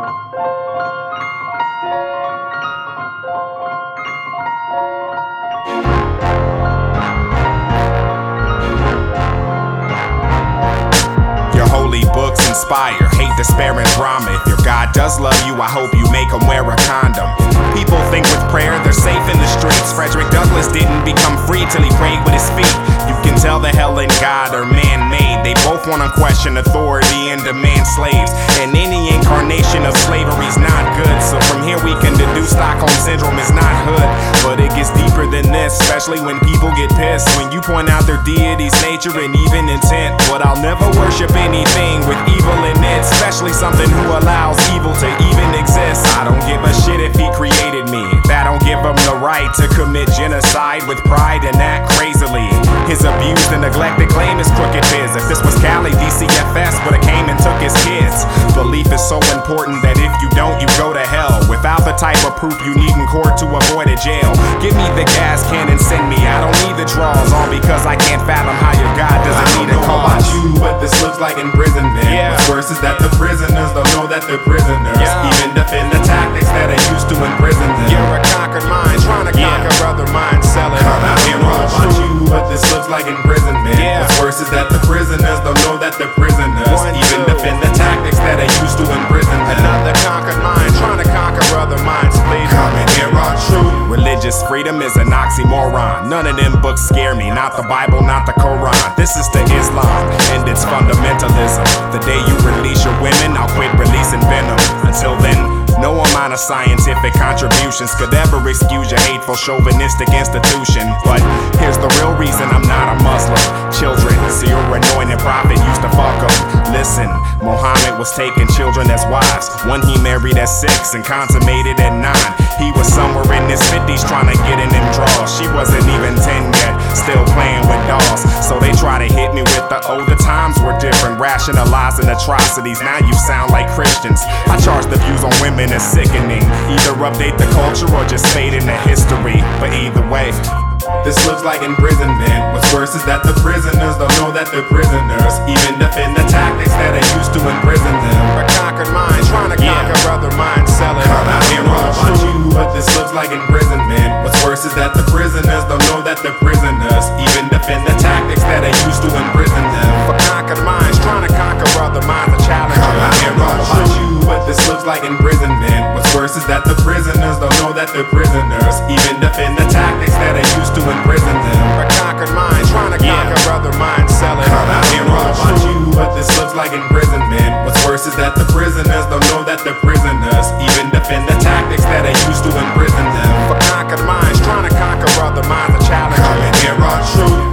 Your holy books inspire hate, despair, and drama. If your God does love you, I hope you make him wear a condom. People think with prayer they're safe in the streets. Frederick Douglass didn't become free till he prayed with his feet. You can tell the hell and God are man-made. They both want to question authority and demand slaves. And any incarnation of slavery's not good. So from here we can deduce Stockholm Syndrome is not hood. But it gets deeper than this, especially when people get pissed. When you point out their deity's nature and even intent. But I'll never worship anything with evil in it, especially something who allows evil to even exist. I don't give a shit if he created me. That don't give him the right to commit genocide with pride and act crazily. His abused and neglected claim is crooked biz. If this was Cali, DCFS would've came and took his kids. Belief is so important that if you don't, you go to hell. Without the type of proof you need in court to avoid a jail. Give me the gas can and send me. I don't need the draws, all because I can't fathom how your God doesn't need a cause. About you, what this looks like imprisonment. Yeah. What's worse is that the prisoners don't know that they're prisoners. Yeah. Even defend the tactics that are used to imprison them. You're a conquered mind, trying to conquer other minds, selling. Come out here all about you, what this looks like imprisonment. Yeah. What's worse is that the prisoners don't know that they're prisoners. Even defend the tactics that are used to imprison them. Another conquered mind, trying to conquer other minds, please. Come and hear our truth. Religious freedom is an oxymoron. None of them books scare me, not the Bible, not the Quran. This is the Islam, and it's fundamentalism. The day you release your women, I'll quit releasing venom. Until then, no amount of scientific contributions could ever excuse your hateful chauvinistic institution. But here's the real reason I'm not a Muslim. Children, see your anointed prophet used to fuck them. Listen, Muhammad was taking children as wives. One he married at 6 and consummated at 9. He was somewhere in his 50s trying to get in them draws. She wasn't even 10 yet, still playing with dolls. So they try to hit me with the the times were different, rationalizing atrocities. Now you sound like Christians. I charge the views on women as sickening. Either update the culture or just fade into history. But either way, this looks like imprisonment. What's worse is that the prisoners don't know that they're prisoners. Even defend the tactics that are used to imprison them. a conquered mind, trying to conquer other minds, selling. Come out here all about you, what this looks like imprisonment. What's worse is that the prisoners don't know that they're prisoners. Even defend the tactics that are used to imprison them. For conquered minds, trying to conquer other minds, a challenge. Come out here all about you, what this looks like imprisonment. What's worse is that the prisoners don't know that they're prisoners. Even defend the tactics that are used to imprison them. A conquered mind, trying to conquer other minds, selling. Come out here all about you, what this looks like imprisonment. What's worse is that the prisoners don't know that they're prisoners. Even defend the tactics that are used to imprison them. For conquered minds, trying to conquer other minds, a challenge. Come and hear our truth.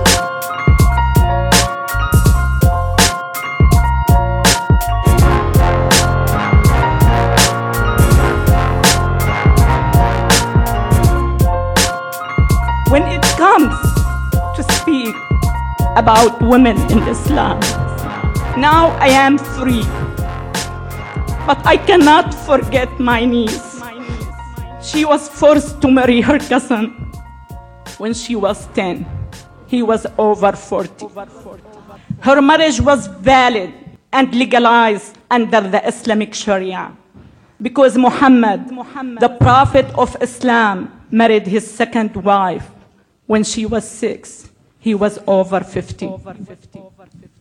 When it comes to speak about women in Islam, now I am free, but I cannot forget my niece. She was forced to marry her cousin when she was 10. He was over 40. Her marriage was valid and legalized under the Islamic Sharia because Muhammad, the Prophet of Islam, married his second wife when she was 6. He was over 50.